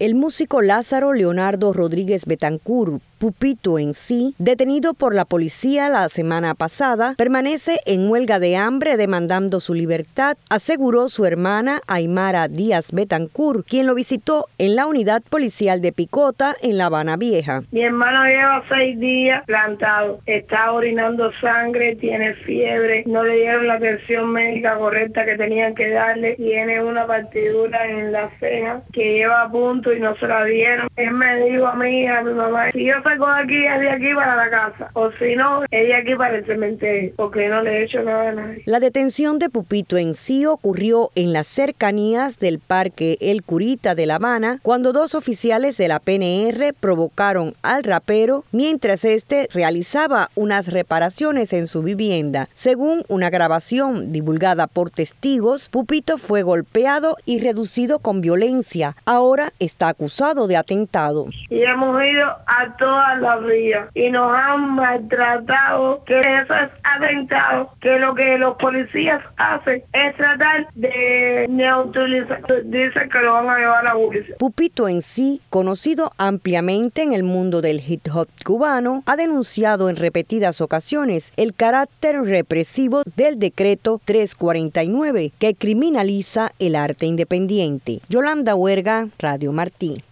El músico Lázaro Leonardo Rodríguez Betancur, Pupito en sí, detenido por la policía la semana pasada, permanece en huelga de hambre demandando su libertad, aseguró su hermana Aymara Díaz Betancur, quien lo visitó en la unidad policial de Picota en La Habana Vieja. Mi hermano lleva 6 días plantado, está orinando sangre, tiene fiebre, no le dieron la atención médica correcta que tenían que darle, tiene una partidura en la ceja que lleva a punto y no se la dieron. Él me dijo a mí y a mi mamá, si yo salgo de aquí, es de aquí para la casa, o si no, es de aquí para el cementerio, porque no le he hecho nada a nadie. La detención de Pupito en sí ocurrió en las cercanías del Parque El Curita de La Habana, cuando 2 oficiales de la PNR provocaron al rapero mientras este realizaba unas reparaciones en su vivienda. Según una grabación divulgada por testigos, Pupito fue golpeado y reducido con violencia. Ahora está acusado de atentado. Y hemos ido a todas las vías y nos han maltratado, que eso es atentado, que lo que los policías hacen es tratar de neutralizar. Dicen que lo van a llevar a la justicia. Pupito en sí, conocido ampliamente en el mundo del hip hop cubano, ha denunciado en repetidas ocasiones el carácter represivo del decreto 349 que criminaliza el arte independiente. Yolanda Huerga, Radio Martí.